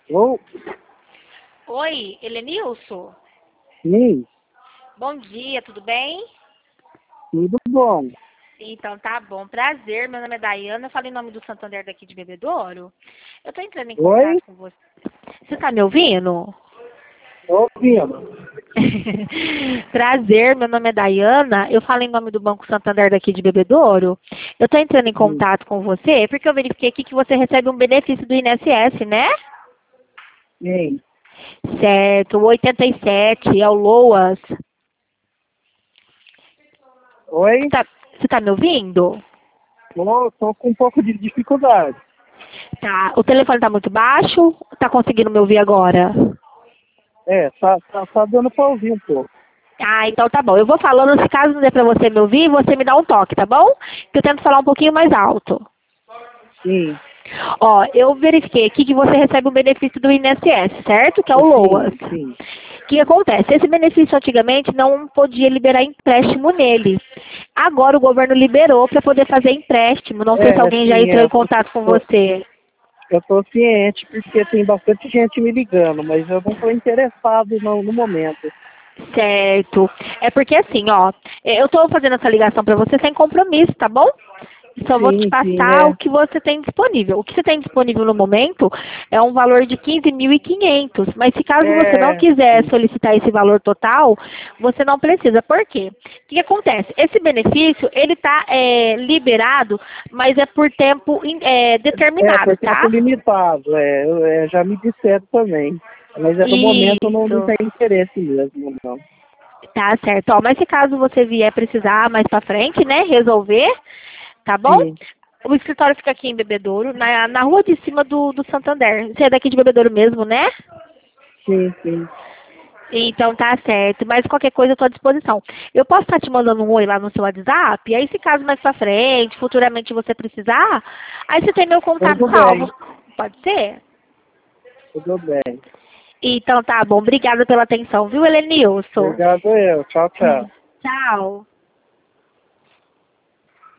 Ô, Oi, Helenilson? sim, Bom dia, tudo bem? tudo bom. Então tá bom, prazer, meu nome é Dayana, eu falo em nome do Santander daqui de Bebedouro. Eu tô entrando em Oi, contato com você. Você tá me ouvindo? ouvindo. Prazer, meu nome é Dayana, eu falo em nome do Banco Santander daqui de Bebedouro. Eu tô entrando em Sim, contato com você porque eu verifiquei aqui que você recebe um benefício do INSS, né? sim. Certo, o 87 é o LOAS. Oi, Você tá me ouvindo? tô com um pouco de dificuldade. Tá, o telefone tá muito baixo? Tá conseguindo me ouvir agora? Tá dando pra ouvir um pouco. Ah, então tá bom. Eu vou falando, se caso não der pra você me ouvir, você me dá um toque, tá bom? Que eu tento falar um pouquinho mais alto. Sim, Ó, eu verifiquei aqui que você recebe o benefício do INSS, certo? Que é o LOAS. sim, sim. O que acontece? Esse benefício antigamente não podia liberar empréstimo nele. Agora o governo liberou para poder fazer empréstimo. Não sei se alguém já Sim, entrou em contato com você. eu tô ciente porque tem bastante gente me ligando, mas eu não tô interessado no momento. Certo. É porque assim, ó, eu tô fazendo essa ligação para você sem compromisso, tá bom? Só vou te Sim, sim, passar o que você tem disponível. O que você tem disponível no momento é um valor de 15.500. Mas se caso você não quiser sim. solicitar esse valor total, você não precisa. Por quê? O que acontece? Esse benefício, ele está liberado, mas é por tempo determinado, Por tempo tá? limitado, já me disseram também. Mas no momento eu não Isso. tenho interesse mesmo, não. Tá certo. Ó, mas se caso você vier precisar mais pra frente, né, resolver, tá bom? Sim, O escritório fica aqui em Bebedouro, na rua de cima do Santander. Você é daqui de Bebedouro mesmo, né? sim, sim. Então tá certo. Mas qualquer coisa eu tô à disposição. Eu posso estar te mandando um oi lá no seu WhatsApp, e aí se caso mais pra frente, futuramente você precisar, aí você tem meu contato Tudo salvo. bem, Pode ser? tudo bem. Então tá bom. Obrigada pela atenção, viu, Helenilson? Obrigado eu. Tchau, tchau. Tchau.